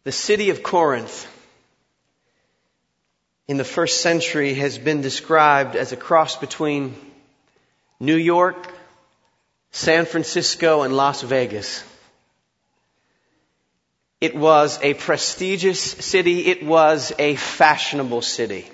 The city of Corinth in the first century has been described as a cross between New York, San Francisco, and Las Vegas. It was a prestigious city. It was a fashionable city.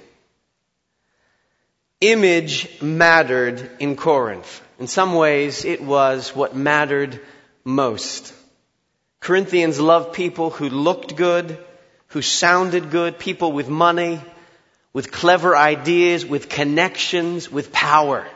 Image mattered in Corinth. In some ways, it was what mattered most. Corinthians loved people who looked good, who sounded good, people with money, with clever ideas, with connections, with power.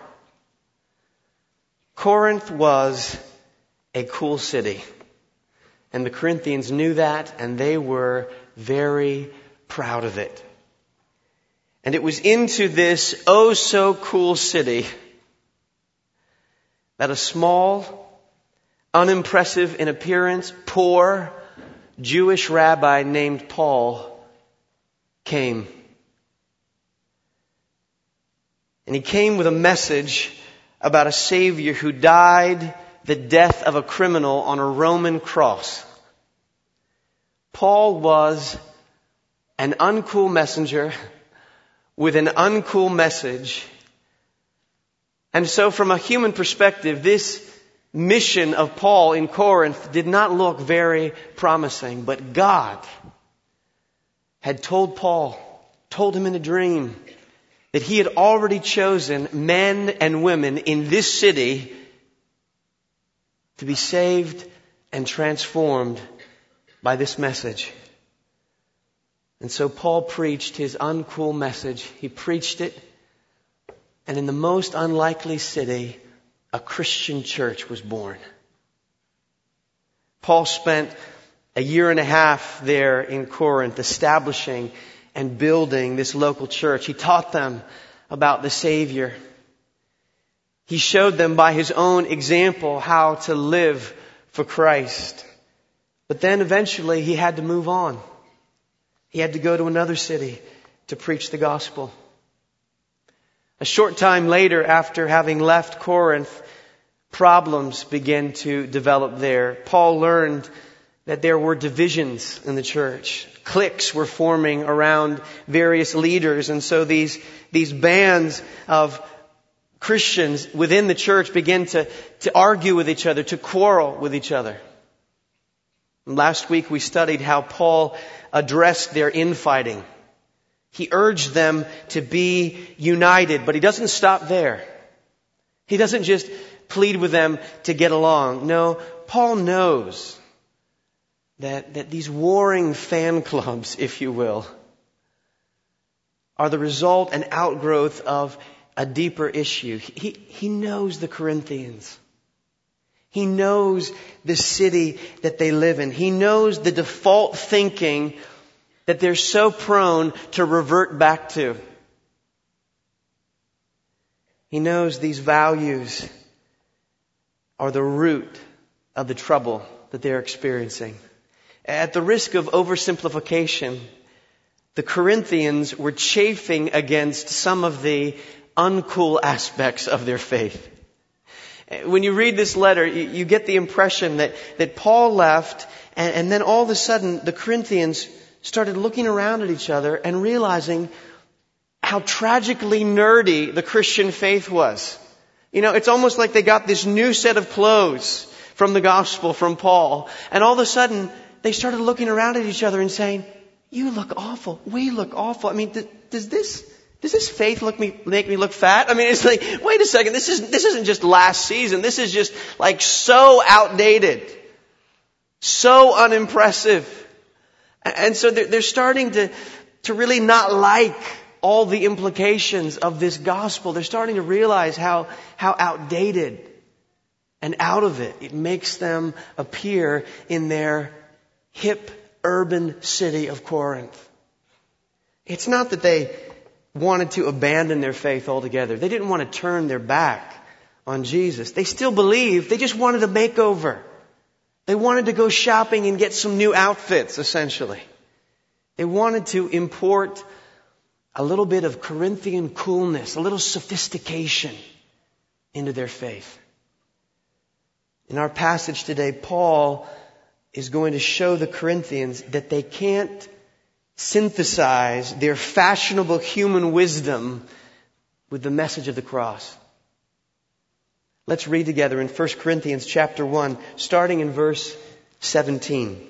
Corinth was a cool city. And the Corinthians knew that, and they were very proud of it. And it was into this oh so cool city that a small, unimpressive in appearance, poor Jewish rabbi named Paul came. And he came with a message about a Savior who died the death of a criminal on a Roman cross. Paul was an uncool messenger with an uncool message. And so from a human perspective, this mission of Paul in Corinth did not look very promising. But God had told Paul, told him in a dream, that he had already chosen men and women in this city to be saved and transformed by this message. And so Paul preached his uncool message. He preached it. And in the most unlikely city, a Christian church was born. Paul spent a year and a half there in Corinth establishing and building this local church. He taught them about the Savior. He showed them by his own example how to live for Christ. But then eventually he had to move on. He had to go to another city to preach the gospel. A short time later, after having left Corinth, problems began to develop there. Paul learned that there were divisions in the church. Cliques were forming around various leaders. And so these bands of Christians within the church began to argue with each other, to quarrel with each other. Last week we studied how Paul addressed their infighting. He urged them to be united, but he doesn't stop there. He doesn't just plead with them to get along. No, Paul knows that these warring fan clubs, if you will, are the result and outgrowth of a deeper issue. He knows the Corinthians. He knows the city that they live in. He knows the default thinking that they're so prone to revert back to. He knows these values are the root of the trouble that they're experiencing. At the risk of oversimplification, the Corinthians were chafing against some of the uncool aspects of their faith. When you read this letter, you get the impression that Paul left, and then all of a sudden the Corinthians started looking around at each other and realizing how tragically nerdy the Christian faith was. You know, it's almost like they got this new set of clothes from the gospel, from Paul, and all of a sudden they started looking around at each other and saying, "You look awful. We look awful. I mean, does this faith make me look fat?" I mean, it's like, wait a second. This isn't just last season. This is just like so outdated, so unimpressive. And so they're starting to really not like all the implications of this gospel. They're starting to realize how outdated and out of it makes them appear in their hip urban city of Corinth. It's not that they wanted to abandon their faith altogether. They didn't want to turn their back on Jesus. They still believed. They just wanted a makeover. They wanted to go shopping and get some new outfits, essentially. They wanted to import a little bit of Corinthian coolness, a little sophistication into their faith. In our passage today, Paul is going to show the Corinthians that they can't synthesize their fashionable human wisdom with the message of the cross. Let's read together in 1 Corinthians chapter 1, starting in verse 17.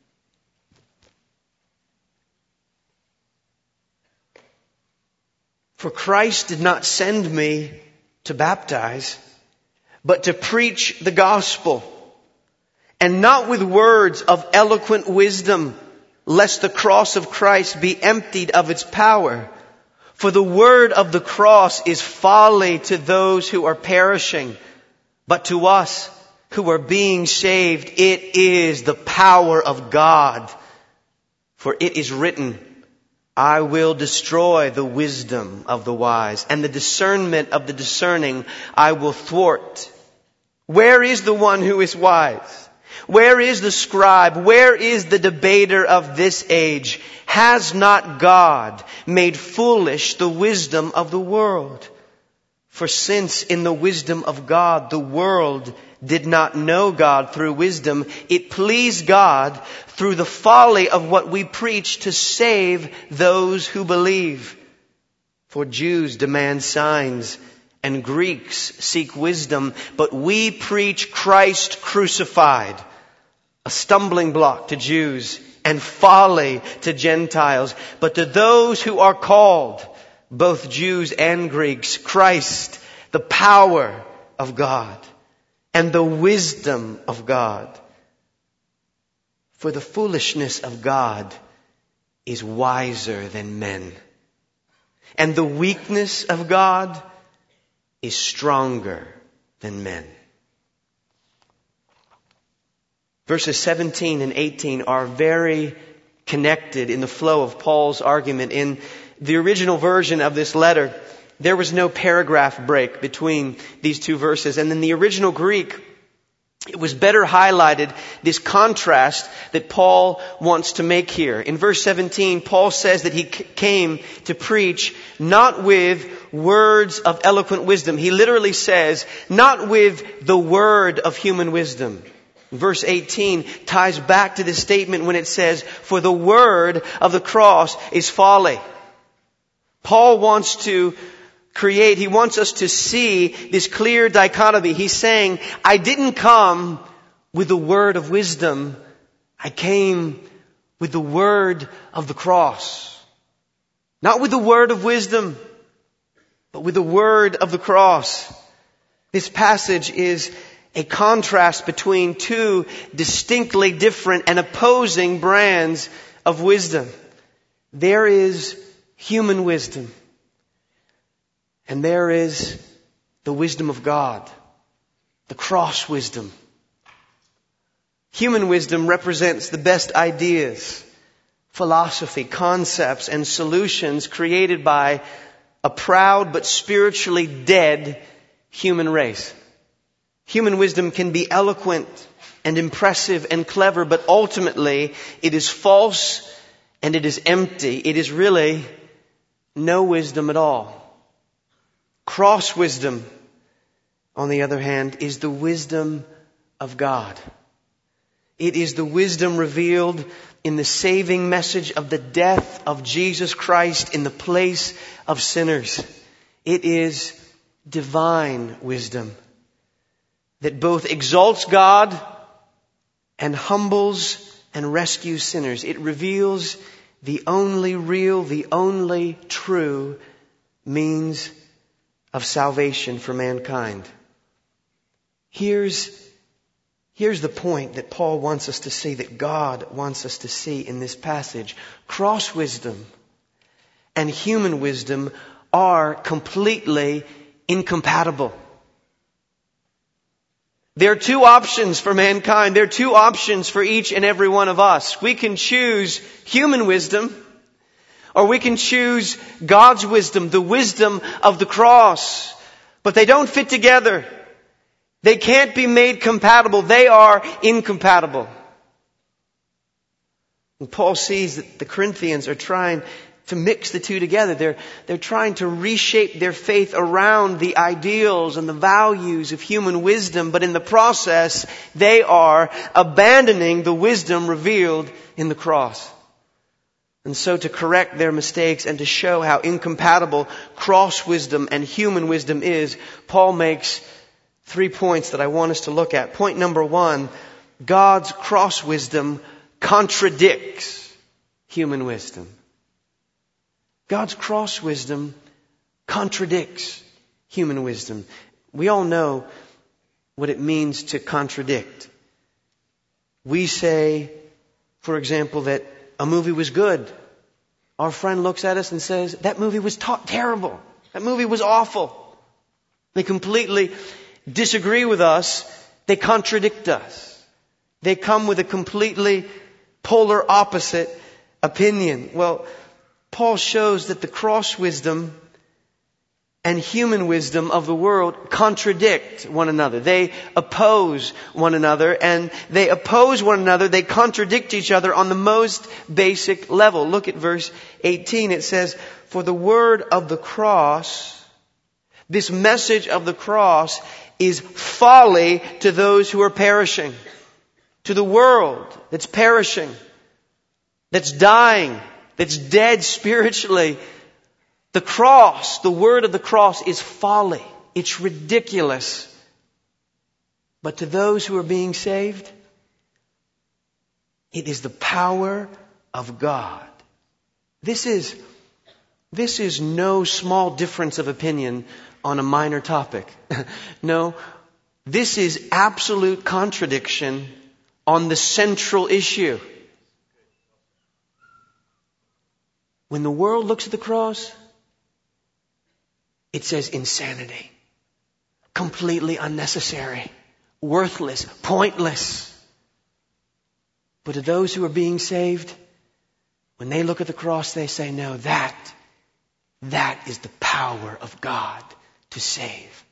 For Christ did not send me to baptize, but to preach the gospel, and not with words of eloquent wisdom, lest the cross of Christ be emptied of its power. For the word of the cross is folly to those who are perishing, but to us who are being saved, it is the power of God. For it is written, I will destroy the wisdom of the wise, and the discernment of the discerning I will thwart. Where is the one who is wise? Where is the scribe? Where is the debater of this age? Has not God made foolish the wisdom of the world? For since in the wisdom of God the world did not know God through wisdom, it pleased God through the folly of what we preach to save those who believe. For Jews demand signs and Greeks seek wisdom, but we preach Christ crucified, a stumbling block to Jews and folly to Gentiles. But to those who are called, both Jews and Greeks, Christ, the power of God and the wisdom of God. For the foolishness of God is wiser than men, and the weakness of God is stronger than men. Verses 17 and 18 are very connected in the flow of Paul's argument. In the original version of this letter, there was no paragraph break between these two verses. And in the original Greek, it was better highlighted, this contrast that Paul wants to make here. In verse 17, Paul says that he came to preach not with words of eloquent wisdom. He literally says, not with the word of human wisdom. Verse 18 ties back to this statement when it says, for the word of the cross is folly. Paul wants to he wants us to see this clear dichotomy. He's saying, I didn't come with the word of wisdom. I came with the word of the cross. Not with the word of wisdom, but with the word of the cross. This passage is a contrast between two distinctly different and opposing brands of wisdom. There is human wisdom, and there is the wisdom of God, the cross wisdom. Human wisdom represents the best ideas, philosophy, concepts, and solutions created by a proud but spiritually dead human race. Human wisdom can be eloquent and impressive and clever, but ultimately it is false and it is empty. It is really no wisdom at all. Cross wisdom, on the other hand, is the wisdom of God. It is the wisdom revealed in the saving message of the death of Jesus Christ in the place of sinners. It is divine wisdom that both exalts God and humbles and rescues sinners. It reveals the only real, the only true means of salvation for mankind. Here's the point that Paul wants us to see, that God wants us to see in this passage. Cross wisdom and human wisdom are completely incompatible. There are two options for mankind. There are two options for each and every one of us. We can choose human wisdom, or we can choose God's wisdom, the wisdom of the cross. But they don't fit together. They can't be made compatible. They are incompatible. And Paul sees that the Corinthians are trying to mix the two together. They're trying to reshape their faith around the ideals and the values of human wisdom, but in the process, they are abandoning the wisdom revealed in the cross. And so to correct their mistakes and to show how incompatible cross wisdom and human wisdom is, Paul makes 3 points that I want us to look at. Point number 1, God's cross wisdom contradicts human wisdom. God's cross wisdom contradicts human wisdom. We all know what it means to contradict. We say, for example, that a movie was good. Our friend looks at us and says, that movie was terrible. That movie was awful. They completely disagree with us. They contradict us. They come with a completely polar opposite opinion. Well, Paul shows that the cross wisdom and human wisdom of the world contradict one another. They oppose one another, and they oppose one another. They contradict each other on the most basic level. Look at verse 18. It says, for the word of the cross, this message of the cross is folly to those who are perishing. To the world that's perishing, that's dying, that's dead spiritually. The cross, the word of the cross is folly. It's ridiculous. But to those who are being saved, it is the power of God. This is no small difference of opinion on a minor topic. No, this is absolute contradiction on the central issue. When the world looks at the cross, it says insanity. Completely unnecessary. Worthless. Pointless. But to those who are being saved, when they look at the cross, they say, no, that is the power of God to save.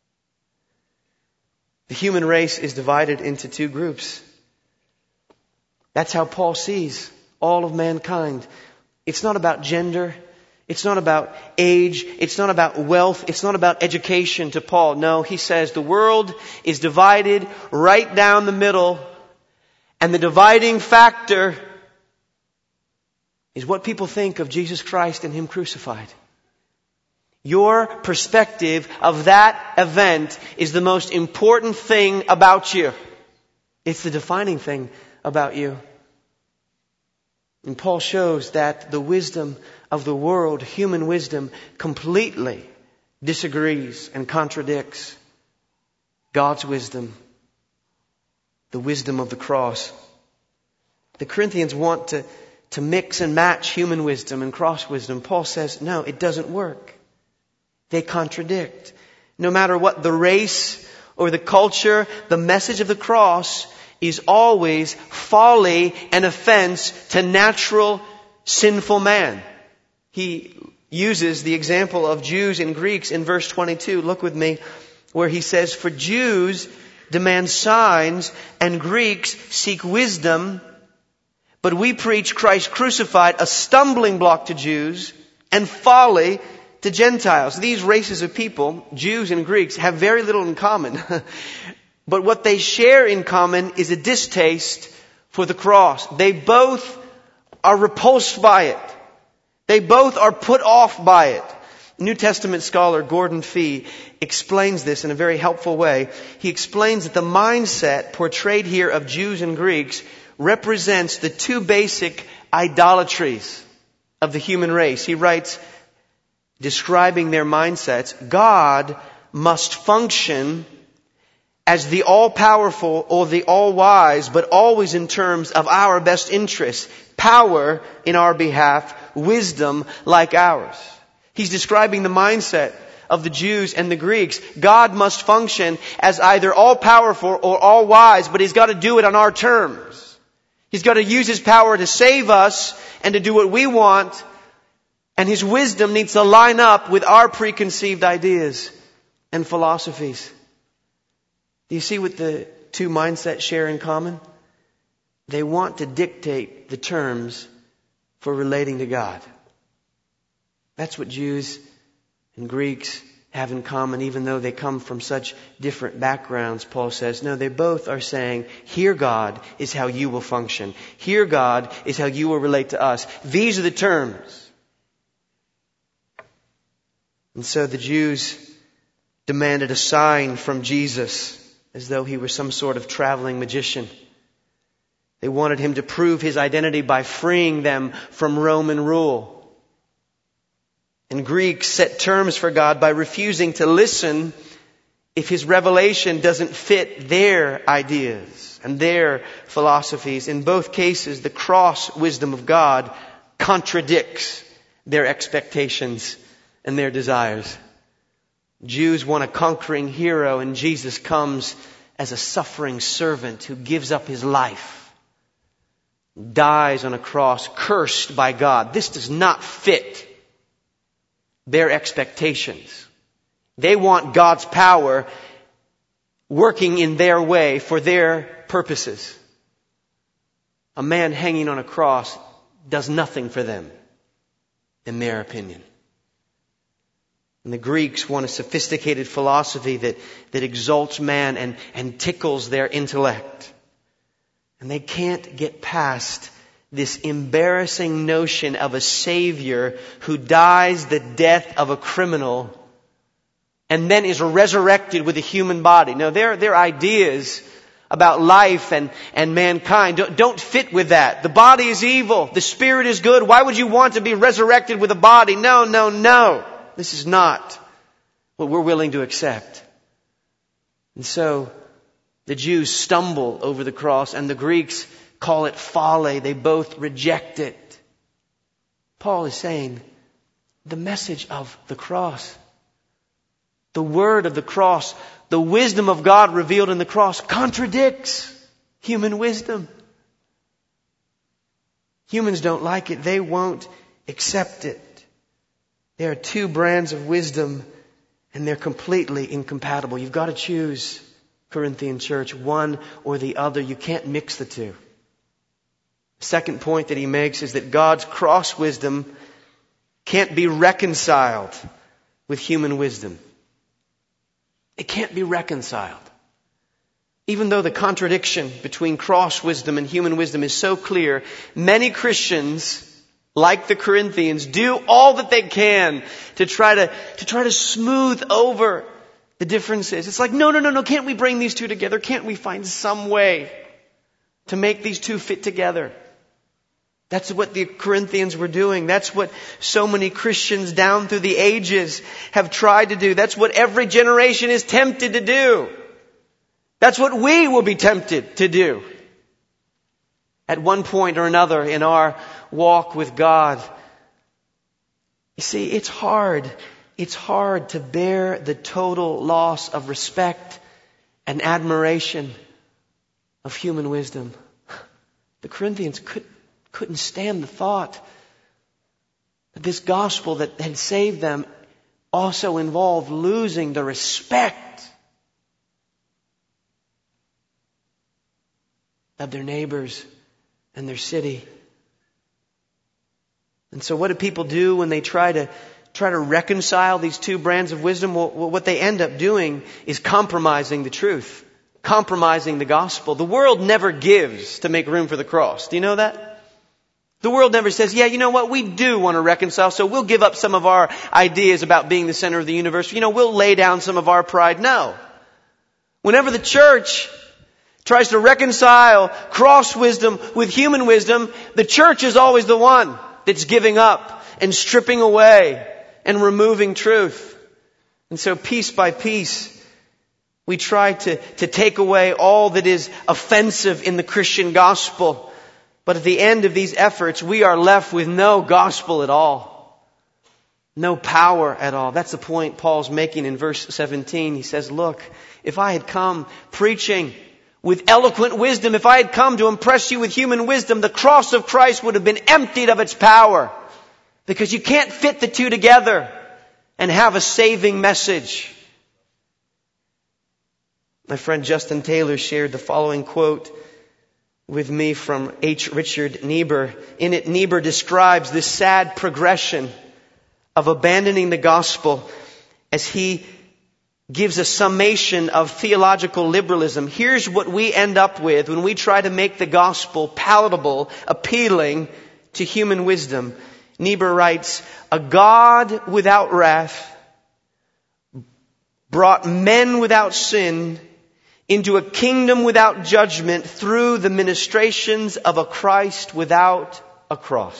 The human race is divided into 2 groups. That's how Paul sees all of mankind. It's not about gender. It's not about age. It's not about wealth. It's not about education to Paul. No, he says the world is divided right down the middle. And the dividing factor is what people think of Jesus Christ and Him crucified. Your perspective of that event is the most important thing about you. It's the defining thing about you. And Paul shows that the wisdom of the world, human wisdom, completely disagrees and contradicts God's wisdom, the wisdom of the cross. The Corinthians want to mix and match human wisdom and cross wisdom. Paul says, no, it doesn't work. They contradict. No matter what the race or the culture, the message of the cross is always folly and offense to natural sinful man. He uses the example of Jews and Greeks in verse 22. Look with me where he says, for Jews demand signs and Greeks seek wisdom, but we preach Christ crucified, a stumbling block to Jews and folly to Gentiles. These races of people, Jews and Greeks, have very little in common. But what they share in common is a distaste for the cross. They both are repulsed by it. They both are put off by it. New Testament scholar Gordon Fee explains this in a very helpful way. He explains that the mindset portrayed here of Jews and Greeks represents the 2 basic idolatries of the human race. He writes, describing their mindsets, God must function as the all-powerful or the all-wise, but always in terms of our best interests. Power in our behalf, wisdom like ours. He's describing the mindset of the Jews and the Greeks. God must function as either all-powerful or all-wise, but He's got to do it on our terms. He's got to use His power to save us and to do what we want, and His wisdom needs to line up with our preconceived ideas and philosophies. Do you see what the 2 mindsets share in common? They want to dictate the terms for relating to God. That's what Jews and Greeks have in common, even though they come from such different backgrounds. Paul says, no, they both are saying, here God is how you will function. Here God is how you will relate to us. These are the terms. And so the Jews demanded a sign from Jesus, as though he were some sort of traveling magician. They wanted him to prove his identity by freeing them from Roman rule. And Greeks set terms for God by refusing to listen if his revelation doesn't fit their ideas and their philosophies. In both cases, the cross wisdom of God contradicts their expectations and their desires. Jews want a conquering hero, and Jesus comes as a suffering servant who gives up his life, dies on a cross, cursed by God. This does not fit their expectations. They want God's power working in their way for their purposes. A man hanging on a cross does nothing for them, in their opinion. And the Greeks want a sophisticated philosophy that exalts man and tickles their intellect. And they can't get past this embarrassing notion of a Savior who dies the death of a criminal and then is resurrected with a human body. No, their ideas about life and mankind don't fit with that. The body is evil. The spirit is good. Why would you want to be resurrected with a body? No. This is not what we're willing to accept. And so the Jews stumble over the cross, and the Greeks call it folly. They both reject it. Paul is saying the message of the cross, the word of the cross, the wisdom of God revealed in the cross contradicts human wisdom. Humans don't like it. They won't accept it. There are two brands of wisdom, and they're completely incompatible. You've got to choose, Corinthian church, one or the other. You can't mix the two. Second point that he makes is that God's cross wisdom can't be reconciled with human wisdom. It can't be reconciled. Even though the contradiction between cross wisdom and human wisdom is so clear, many Christians, like the Corinthians, do all that they can to try to smooth over the differences. It's like, no, can't we bring these two together? Can't we find some way to make these two fit together? That's what the Corinthians were doing. That's what so many Christians down through the ages have tried to do. That's what every generation is tempted to do. That's what we will be tempted to do at one point or another in our walk with God. You see, it's hard. It's hard to bear the total loss of respect and admiration of human wisdom. The Corinthians couldn't stand the thought that this gospel that had saved them also involved losing the respect of their neighbors and their city. And so what do people do when they try to reconcile these two brands of wisdom? Well, what they end up doing is compromising the truth, compromising the gospel. The world never gives to make room for the cross. Do you know that? The world never says, yeah, you know what, we do want to reconcile, so we'll give up some of our ideas about being the center of the universe. We'll lay down some of our pride. No. Whenever the church tries to reconcile cross wisdom with human wisdom, the church is always the one that's giving up and stripping away and removing truth. And so piece by piece, we try to take away all that is offensive in the Christian gospel. But at the end of these efforts, we are left with no gospel at all. No power at all. That's the point Paul's making in verse 17. He says, look, if I had come preaching with eloquent wisdom, if I had come to impress you with human wisdom, the cross of Christ would have been emptied of its power. Because you can't fit the two together and have a saving message. My friend Justin Taylor shared the following quote with me from H. Richard Niebuhr. In it, Niebuhr describes this sad progression of abandoning the gospel as he gives a summation of theological liberalism. Here's what we end up with when we try to make the gospel palatable, appealing to human wisdom. Niebuhr writes, "A God without wrath brought men without sin into a kingdom without judgment through the ministrations of a Christ without a cross."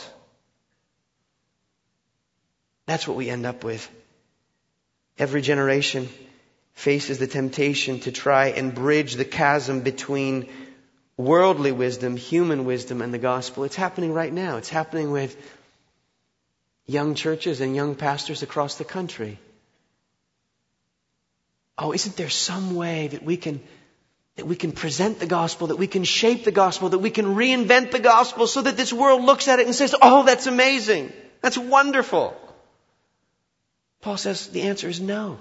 That's what we end up with. Every generation faces the temptation to try and bridge the chasm between worldly wisdom, human wisdom, and the gospel. It's happening right now. It's happening with young churches and young pastors across the country. Oh, isn't there some way that we can present the gospel, that we can shape the gospel, that we can reinvent the gospel so that this world looks at it and says, "Oh, that's amazing. That's wonderful." Paul says the answer is no.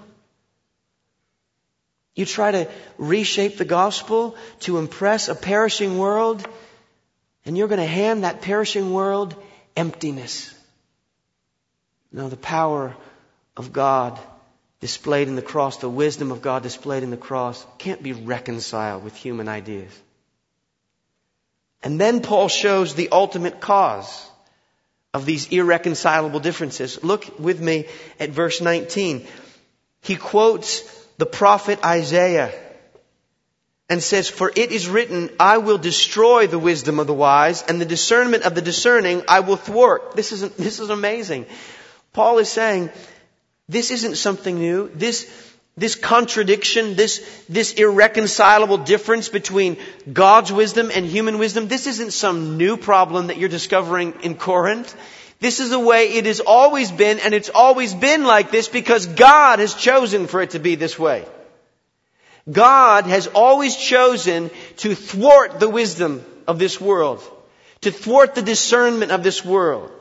You try to reshape the gospel to impress a perishing world, and you're going to hand that perishing world emptiness. No, the power of God displayed in the cross, the wisdom of God displayed in the cross, can't be reconciled with human ideas. And then Paul shows the ultimate cause of these irreconcilable differences. Look with me at verse 19. He quotes the prophet Isaiah and says, "For it is written, I will destroy the wisdom of the wise, and the discernment of the discerning I will thwart." This is amazing. Paul is saying, this isn't something new. This contradiction, this irreconcilable difference between God's wisdom and human wisdom, this isn't some new problem that you're discovering in Corinth. This is the way it has always been, and it's always been like this because God has chosen for it to be this way. God has always chosen to thwart the wisdom of this world, to thwart the discernment of this world.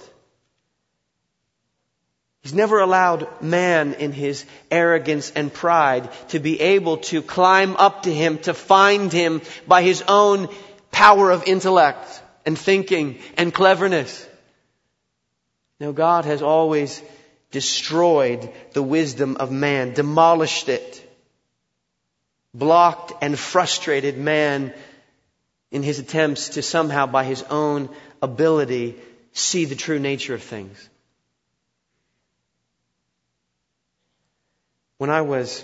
He's never allowed man in his arrogance and pride to be able to climb up to Him, to find Him by his own power of intellect and thinking and cleverness. No, God has always destroyed the wisdom of man, demolished it, blocked and frustrated man in his attempts to somehow by his own ability see the true nature of things. When I was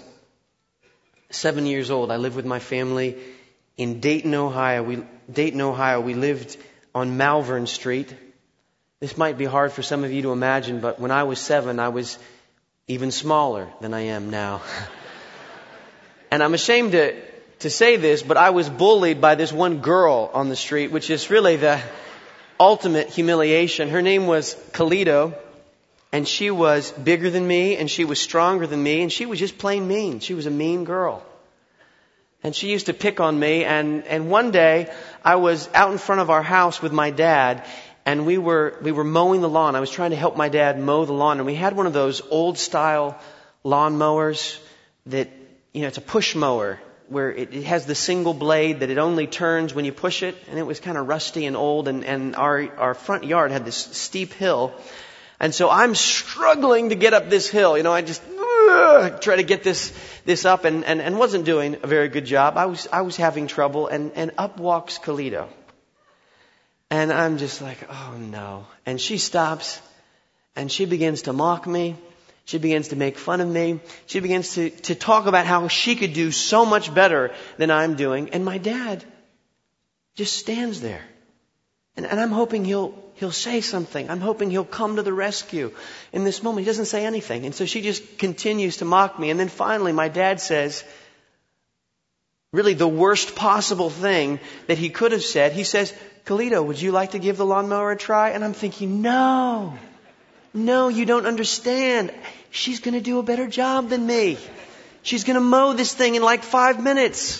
7 years old, I lived with my family in Dayton, Ohio. We lived on Malvern Street. This might be hard for some of you to imagine, but when I was 7, I was even smaller than I am now. And I'm ashamed to say this, but I was bullied by this one girl on the street, which is really the ultimate humiliation. Her name was Kalito, and she was bigger than me, and she was stronger than me, and she was just plain mean. She was a mean girl. And she used to pick on me, and one day I was out in front of our house with my dad, and we were mowing the lawn. I was trying to help my dad mow the lawn, and we had one of those old style lawn mowers that, it's a push mower where it has the single blade that it only turns when you push it, and it was kind of rusty and old, and our front yard had this steep hill. And so I'm struggling to get up this hill. I just try to get this up and wasn't doing a very good job. I was having trouble, and up walks Kalito. And I'm just like, oh no. And she stops and she begins to mock me. She begins to make fun of me. She begins to talk about how she could do so much better than I'm doing. And my dad just stands there. And I'm hoping he'll say something. I'm hoping he'll come to the rescue in this moment. He doesn't say anything. And so she just continues to mock me. And then finally my dad says, really the worst possible thing that he could have said. He says, "Kalito, would you like to give the lawnmower a try?" And I'm thinking, no, you don't understand. She's going to do a better job than me. She's going to mow this thing in like 5 minutes.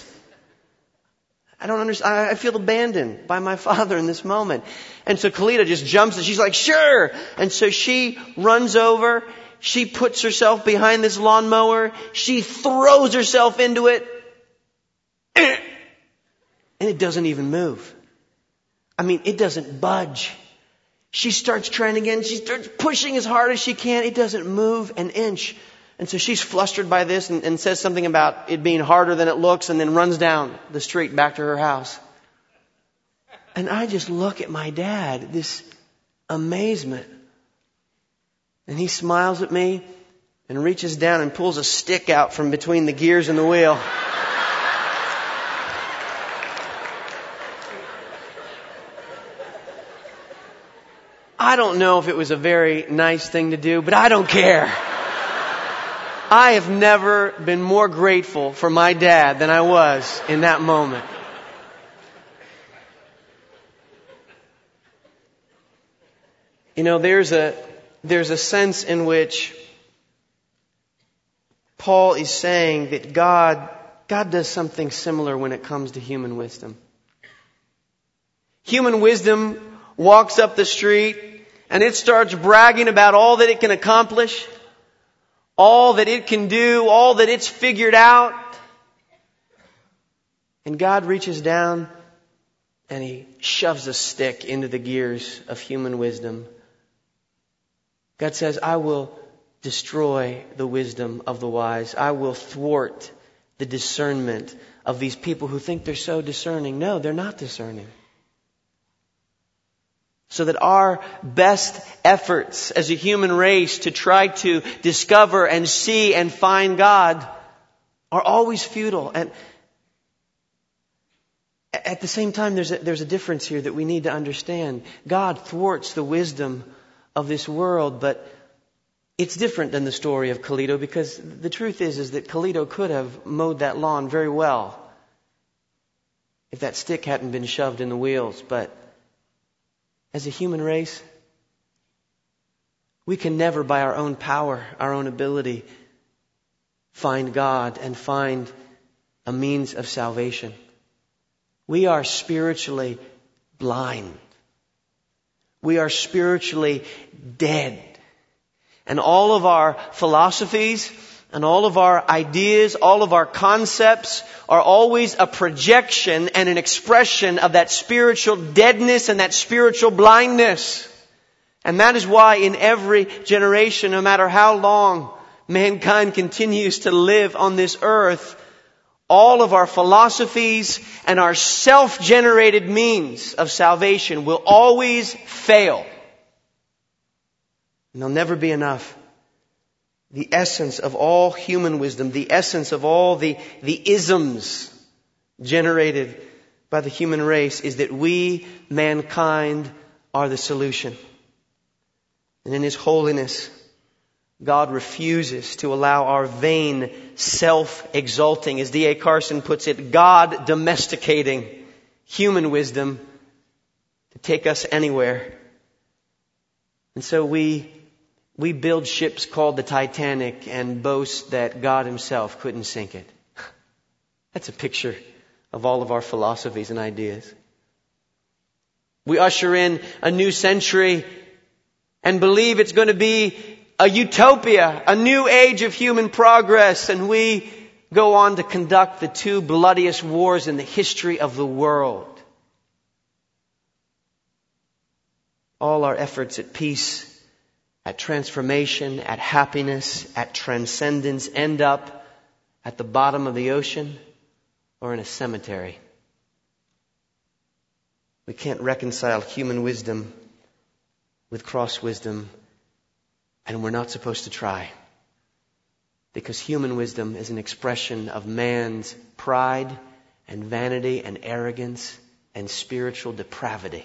I don't understand. I feel abandoned by my father in this moment. And so Kalita just jumps and she's like, "Sure." And so she runs over. She puts herself behind this lawnmower. She throws herself into it. And it doesn't even move. It doesn't budge. She starts trying again. She starts pushing as hard as she can. It doesn't move an inch. And so she's flustered by this and says something about it being harder than it looks, and then runs down the street back to her house. And I just look at my dad, this amazement. And he smiles at me and reaches down and pulls a stick out from between the gears and the wheel. I don't know if it was a very nice thing to do, but I don't care. I have never been more grateful for my dad than I was in that moment. You know, there's a sense in which Paul is saying that God does something similar when it comes to human wisdom. Human wisdom walks up the street and it starts bragging about all that it can accomplish, all that it can do, all that it's figured out. And God reaches down and He shoves a stick into the gears of human wisdom. God says, I will destroy the wisdom of the wise. I will thwart the discernment of these people who think they're so discerning. No, they're not discerning. So that our best efforts as a human race to try to discover and see and find God are always futile. And at the same time, there's a difference here that we need to understand. God thwarts the wisdom of this world, but it's different than the story of Carlito, because the truth is that Carlito could have mowed that lawn very well if that stick hadn't been shoved in the wheels. But as a human race, we can never by our own power, our own ability, find God and find a means of salvation. We are spiritually blind. We are spiritually dead. And all of our philosophies and all of our ideas, all of our concepts are always a projection and an expression of that spiritual deadness and that spiritual blindness. And that is why in every generation, no matter how long mankind continues to live on this earth, all of our philosophies and our self-generated means of salvation will always fail. And they'll never be enough. The essence of all human wisdom, the essence of all the isms generated by the human race is that we, mankind, are the solution. And in His holiness, God refuses to allow our vain, self-exalting, as D.A. Carson puts it, God-domesticating human wisdom to take us anywhere. And so we build ships called the Titanic and boast that God Himself couldn't sink it. That's a picture of all of our philosophies and ideas. We usher in a new century and believe it's going to be a utopia, a new age of human progress, and we go on to conduct the two bloodiest wars in the history of the world. All our efforts at peace, at transformation, at happiness, at transcendence end up at the bottom of the ocean or in a cemetery. We can't reconcile human wisdom with cross wisdom, and we're not supposed to try. Because human wisdom is an expression of man's pride and vanity and arrogance and spiritual depravity.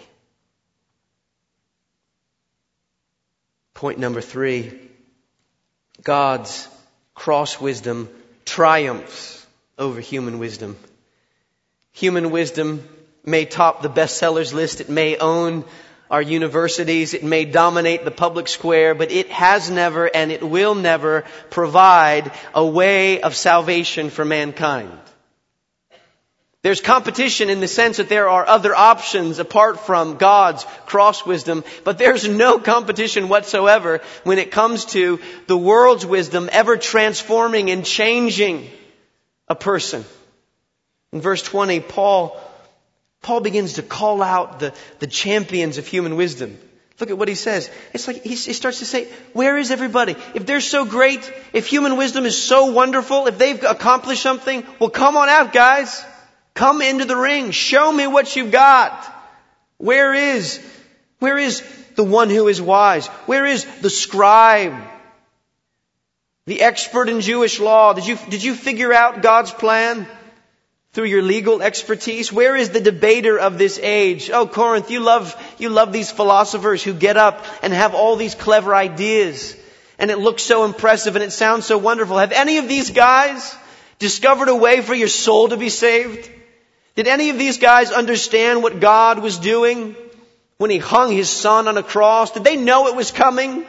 Point number 3, God's cross wisdom triumphs over human wisdom. Human wisdom may top the bestsellers list. It may own our universities. It may dominate the public square, but it has never and it will never provide a way of salvation for mankind. There's competition in the sense that there are other options apart from God's cross wisdom, but there's no competition whatsoever when it comes to the world's wisdom ever transforming and changing a person. In verse 20, Paul begins to call out the champions of human wisdom. Look at what he says. It's like he starts to say, where is everybody? If they're so great, if human wisdom is so wonderful, if they've accomplished something, well, come on out, guys. Come into the ring. Show me what you've got. Where is the one who is wise? Where is the scribe? The expert in Jewish law? Did you figure out God's plan through your legal expertise? Where is the debater of this age? Oh, Corinth, you love these philosophers who get up and have all these clever ideas. And it looks so impressive and it sounds so wonderful. Have any of these guys discovered a way for your soul to be saved? Did any of these guys understand what God was doing when He hung His Son on a cross? Did they know it was coming?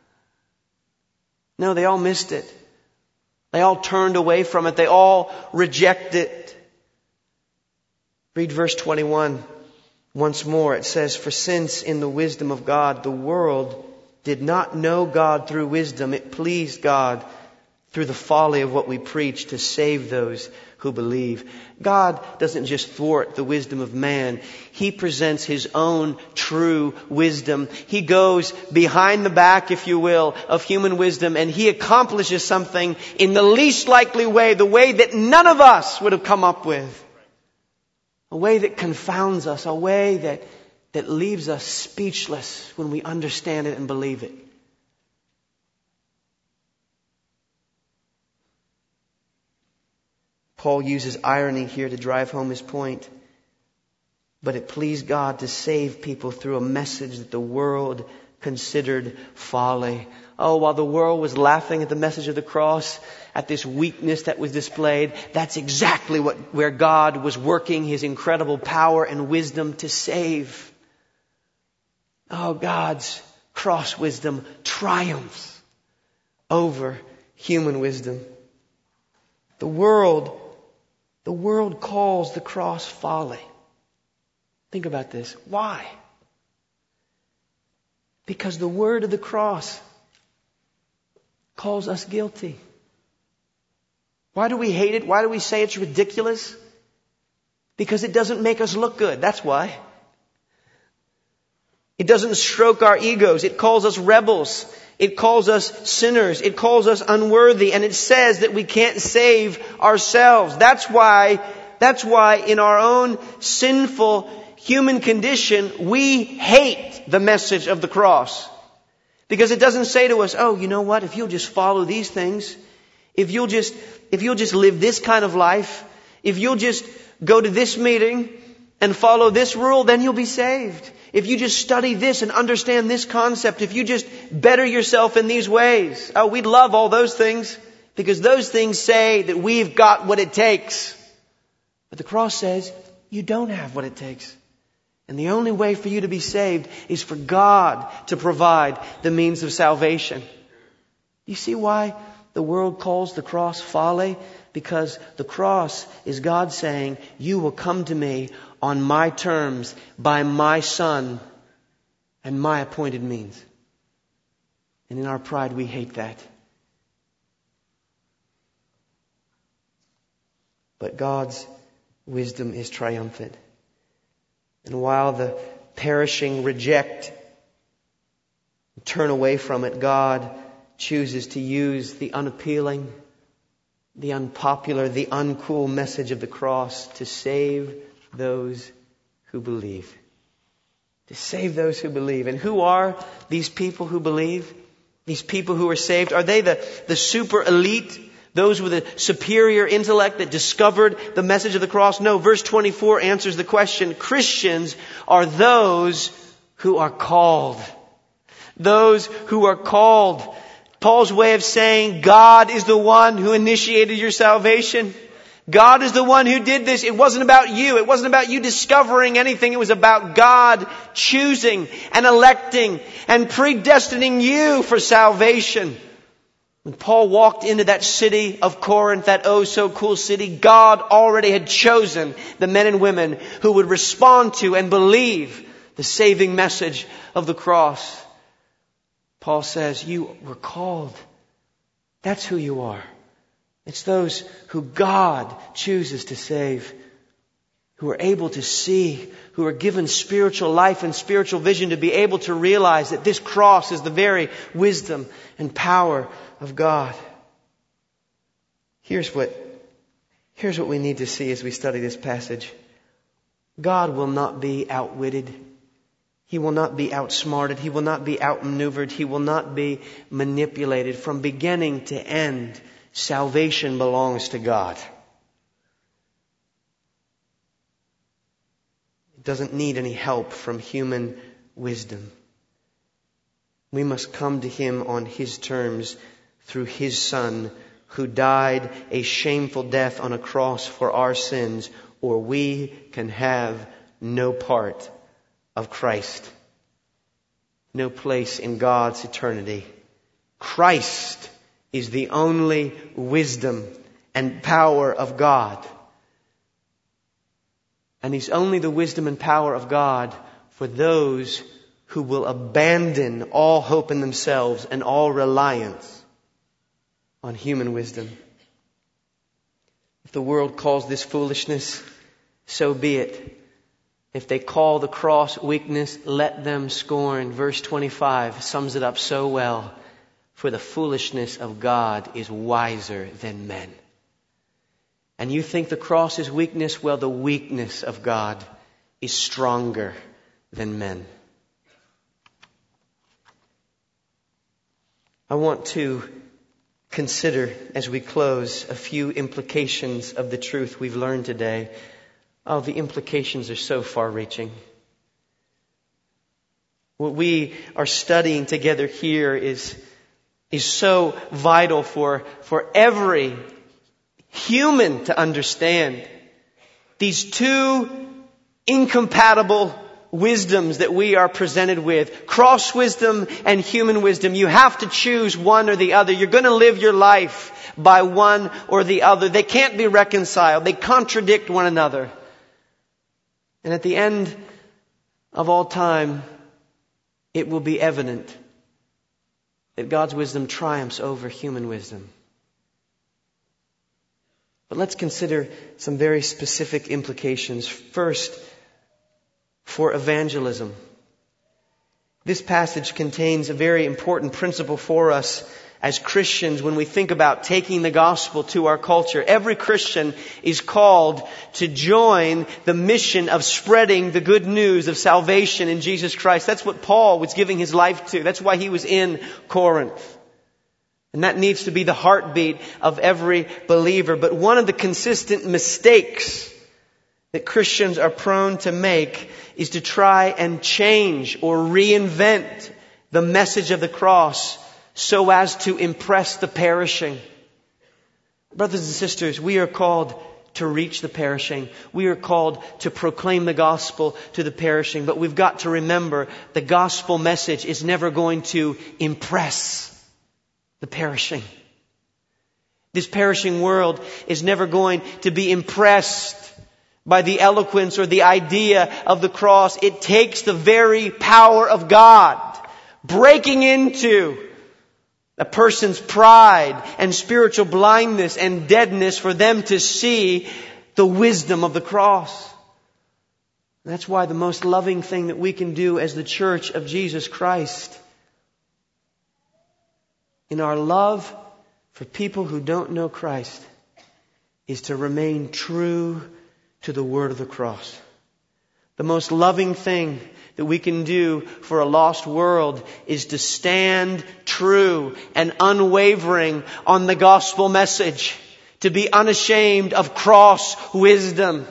No, they all missed it. They all turned away from it. They all rejected it. Read verse 21 once more. It says, for since in the wisdom of God the world did not know God through wisdom, it pleased God through the folly of what we preach to save those who believe. God doesn't just thwart the wisdom of man. He presents His own true wisdom. He goes behind the back, if you will, of human wisdom, and He accomplishes something in the least likely way, the way that none of us would have come up with. A way that confounds us, a way that leaves us speechless when we understand it and believe it. Paul uses irony here to drive home his point. But it pleased God to save people through a message that the world considered folly. Oh, while the world was laughing at the message of the cross, at this weakness that was displayed, that's exactly where God was working His incredible power and wisdom to save. Oh, God's cross wisdom triumphs over human wisdom. The world calls the cross folly. Think about this. Why? Because the word of the cross calls us guilty. Why do we hate it? Why do we say it's ridiculous? Because it doesn't make us look good. That's why. It doesn't stroke our egos. It calls us rebels. It calls us sinners. It calls us unworthy. And it says that we can't save ourselves. That's why in our own sinful human condition, we hate the message of the cross. Because it doesn't say to us, oh, you know what? If you'll just follow these things, if you'll just live this kind of life, if you'll just go to this meeting and follow this rule, then you'll be saved. If you just study this and understand this concept, if you just better yourself in these ways. Oh, we'd love all those things because those things say that we've got what it takes. But the cross says you don't have what it takes. And the only way for you to be saved is for God to provide the means of salvation. You see why the world calls the cross folly? Because the cross is God saying, you will come to me on my terms, by my Son, and my appointed means. And in our pride, we hate that. But God's wisdom is triumphant. And while the perishing reject, turn away from it, God chooses to use the unappealing, the unpopular, the uncool message of the cross to save those who believe. To save those who believe. And who are these people who believe? These people who are saved? Are they the super elite? Those with a superior intellect that discovered the message of the cross? No, verse 24 answers the question. Christians are those who are called. Those who are called. Paul's way of saying God is the one who initiated your salvation. God is the one who did this. It wasn't about you. It wasn't about you discovering anything. It was about God choosing and electing and predestining you for salvation. When Paul walked into that city of Corinth, that oh so cool city, God already had chosen the men and women who would respond to and believe the saving message of the cross. Paul says, you were called. That's who you are. It's those who God chooses to save. who are able to see, who are given spiritual life and spiritual vision to be able to realize that this cross is the very wisdom and power of God. Here's what we need to see as we study this passage. God will not be outwitted. He will not be outsmarted. He will not be outmaneuvered. He will not be manipulated. From beginning to end, salvation belongs to God. It doesn't need any help from human wisdom. We must come to Him on His terms through His Son, who died a shameful death on a cross for our sins, or we can have no part of Christ, no place in God's eternity. Christ is the only wisdom and power of God. And He's only the wisdom and power of God for those who will abandon all hope in themselves and all reliance on human wisdom. If the world calls this foolishness, so be it. If they call the cross weakness, let them scorn. Verse 25 sums it up so well. For the foolishness of God is wiser than men. And you think the cross is weakness? Well, the weakness of God is stronger than men. I want to consider, as we close, a few implications of the truth we've learned today. Oh, the implications are so far-reaching. What we are studying together here is so vital for every human to understand. These two incompatible wisdoms that we are presented with, cross wisdom and human wisdom. You have to choose one or the other. You're going to live your life by one or the other. They can't be reconciled. They contradict one another. And at the end of all time, it will be evident that God's wisdom triumphs over human wisdom. But let's consider some very specific implications. First, for evangelism. This passage contains a very important principle for us as Christians when we think about taking the gospel to our culture. Every Christian is called to join the mission of spreading the good news of salvation in Jesus Christ. That's what Paul was giving his life to. That's why he was in Corinth. And that needs to be the heartbeat of every believer. But one of the consistent mistakes that Christians are prone to make is to try and change or reinvent the message of the cross so as to impress the perishing. Brothers and sisters, we are called to reach the perishing. We are called to proclaim the gospel to the perishing. But we've got to remember the gospel message is never going to impress the perishing. This perishing world is never going to be impressed by the eloquence or the idea of the cross. It takes the very power of God breaking into a person's pride and spiritual blindness and deadness for them to see the wisdom of the cross. That's why the most loving thing that we can do as the Church of Jesus Christ, in our love for people who don't know Christ, is to remain true to the word of the cross. The most loving thing that we can do for a lost world is to stand true and unwavering on the gospel message, to be unashamed of cross wisdom.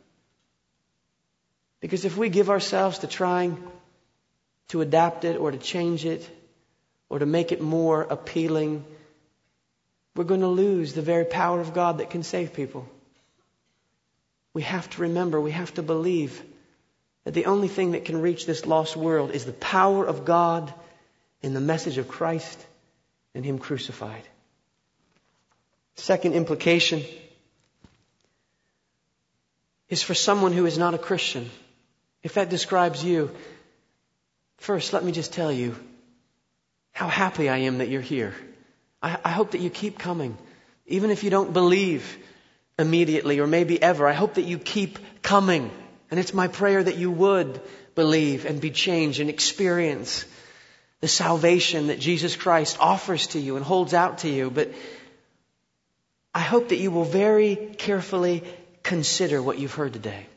Because if we give ourselves to trying to adapt it or to change it or to make it more appealing, we're going to lose the very power of God that can save people. We have to remember, we have to believe that the only thing that can reach this lost world is the power of God in the message of Christ and Him crucified. Second implication is for someone who is not a Christian. If that describes you, first let me just tell you how happy I am that you're here. I hope that you keep coming. Even if you don't believe immediately or maybe ever. I hope that you keep coming. And it's my prayer that you would believe and be changed and experience the salvation that Jesus Christ offers to you and holds out to you. But I hope that you will very carefully consider what you've heard today.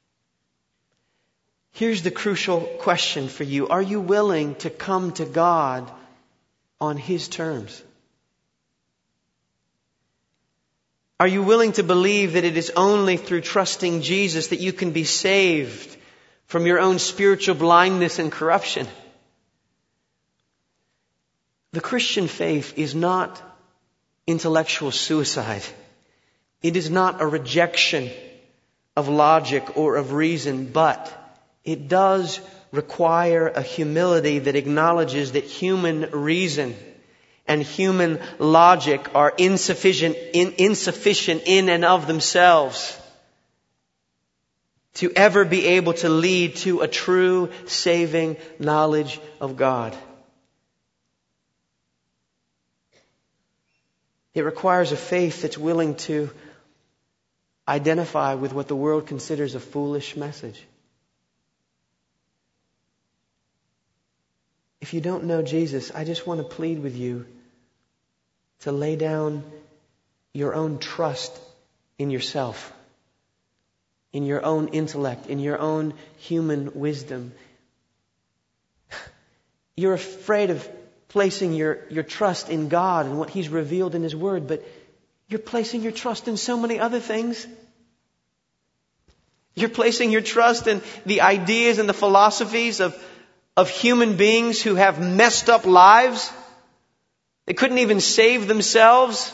Here's the crucial question for you. Are you willing to come to God on His terms? Are you willing to believe that it is only through trusting Jesus that you can be saved from your own spiritual blindness and corruption? The Christian faith is not intellectual suicide. It is not a rejection of logic or of reason, but it does require a humility that acknowledges that human reason and human logic are insufficient in and of themselves to ever be able to lead to a true saving knowledge of God. It requires a faith that's willing to identify with what the world considers a foolish message. If you don't know Jesus, I just want to plead with you to lay down your own trust in yourself, in your own intellect, in your own human wisdom. You're afraid of placing your trust in God and what He's revealed in His Word, but you're placing your trust in so many other things. You're placing your trust in the ideas and the philosophies of human beings who have messed up lives. They couldn't even save themselves.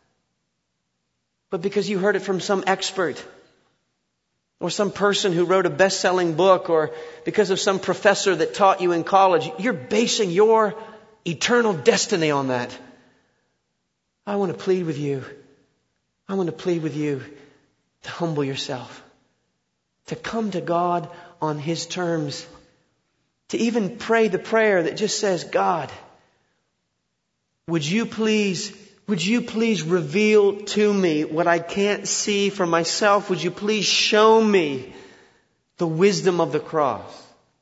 But because you heard it from some expert or some person who wrote a best-selling book or because of some professor that taught you in college, you're basing your eternal destiny on that. I want to plead with you. I want to plead with you to humble yourself, to come to God on His terms, to even pray the prayer that just says, God, would you please reveal to me what I can't see for myself? Would you please show me the wisdom of the cross?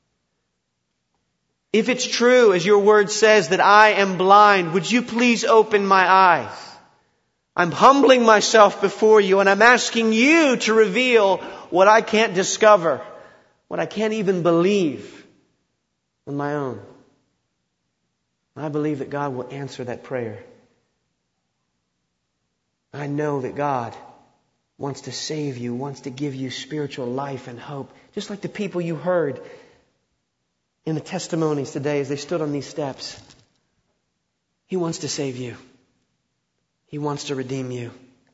If it's true, as your word says, that I am blind, would you please open my eyes? I'm humbling myself before you and I'm asking you to reveal what I can't discover, what I can't even believe on my own. I believe that God will answer that prayer. I know that God wants to save you, wants to give you spiritual life and hope. Just like the people you heard in the testimonies today as they stood on these steps. He wants to save you. He wants to redeem you.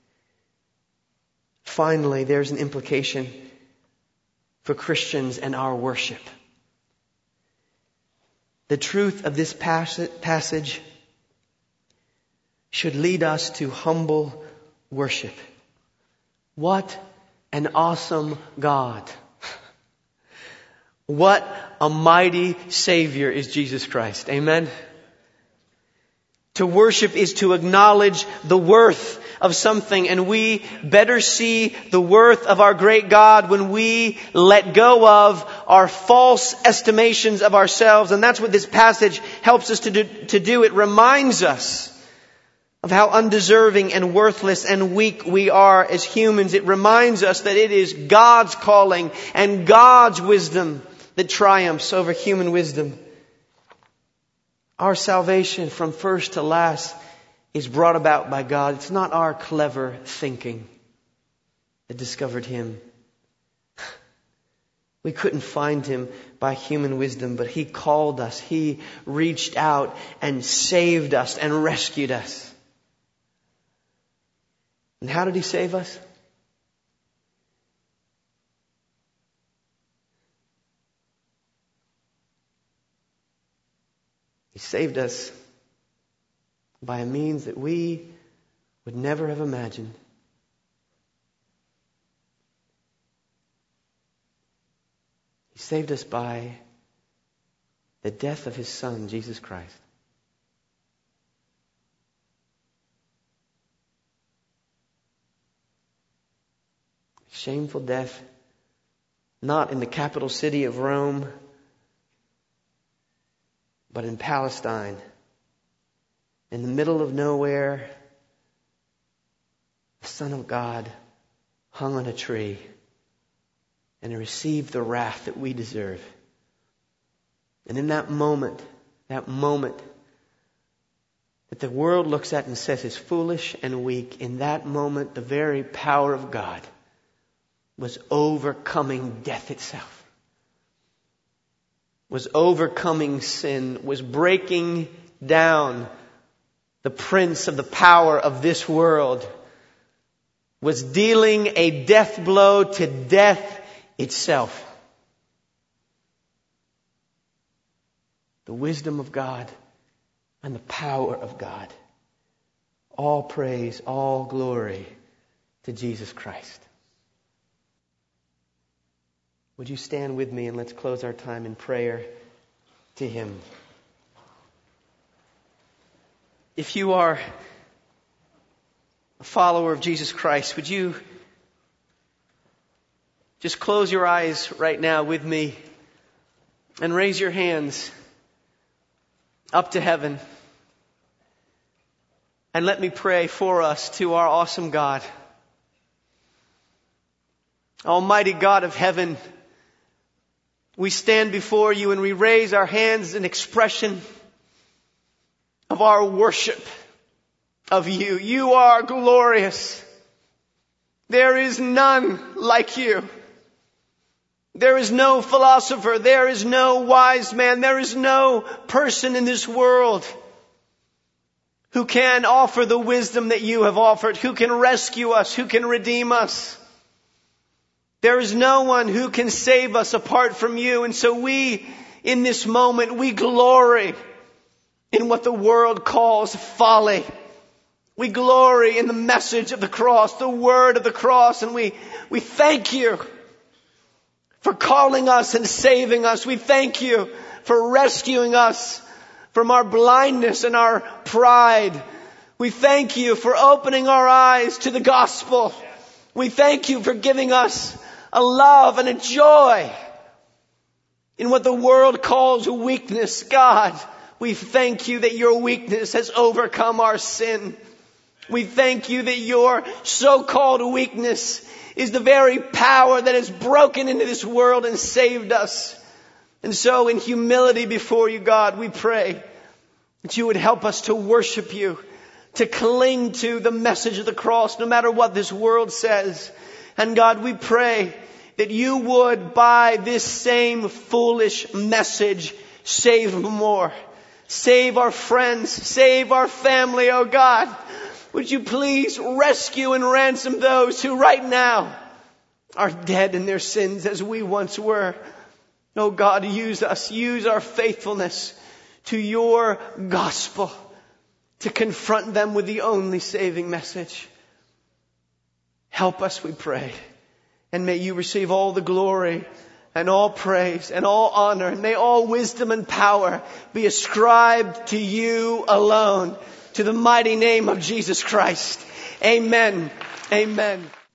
Finally, there's an implication for Christians and our worship. The truth of this passage should lead us to humble worship. What an awesome God. What a mighty Savior is Jesus Christ. Amen. To worship is to acknowledge the worth of something, and we better see the worth of our great God when we let go of our false estimations of ourselves. And that's what this passage helps us to do. It reminds us of how undeserving and worthless and weak we are as humans. It reminds us that it is God's calling and God's wisdom that triumphs over human wisdom. Our salvation from first to last is brought about by God. It's not our clever thinking that discovered Him. We couldn't find Him by human wisdom, but He called us. He reached out and saved us and rescued us. And how did He save us? He saved us by a means that we would never have imagined. He saved us by the death of His Son, Jesus Christ. Shameful death, not in the capital city of Rome, but in Palestine, in the middle of nowhere. The Son of God hung on a tree and he received the wrath that we deserve. And in that moment that the world looks at and says is foolish and weak, in that moment the very power of God was overcoming death itself, was overcoming sin, was breaking down the prince of the power of this world, was dealing a death blow to death itself. The wisdom of God and the power of God. All praise, all glory to Jesus Christ. Would you stand with me and let's close our time in prayer to Him. If you are a follower of Jesus Christ, would you just close your eyes right now with me and raise your hands up to heaven. And let me pray for us to our awesome God. Almighty God of heaven, we stand before you and we raise our hands in expression of our worship of you. You are glorious. There is none like you. There is no philosopher. There is no wise man. There is no person in this world who can offer the wisdom that you have offered, who can rescue us, who can redeem us. There is no one who can save us apart from you. And so we, in this moment, we glory in what the world calls folly. We glory in the message of the cross, the word of the cross, and we thank you for calling us and saving us. We thank you for rescuing us from our blindness and our pride. We thank you for opening our eyes to the gospel. We thank you for giving us a love and a joy in what the world calls weakness. God, we thank you that your weakness has overcome our sin. We thank you that your so-called weakness is the very power that has broken into this world and saved us. And so in humility before you, God, we pray that you would help us to worship you, to cling to the message of the cross, no matter what this world says. And God, we pray that you would, by this same foolish message, save more. Save our friends, save our family, oh God. Would you please rescue and ransom those who right now are dead in their sins as we once were. Oh God, use us, use our faithfulness to your gospel to confront them with the only saving message. Help us, we pray. And may you receive all the glory and all praise and all honor. And may all wisdom and power be ascribed to you alone. To the mighty name of Jesus Christ. Amen. Amen.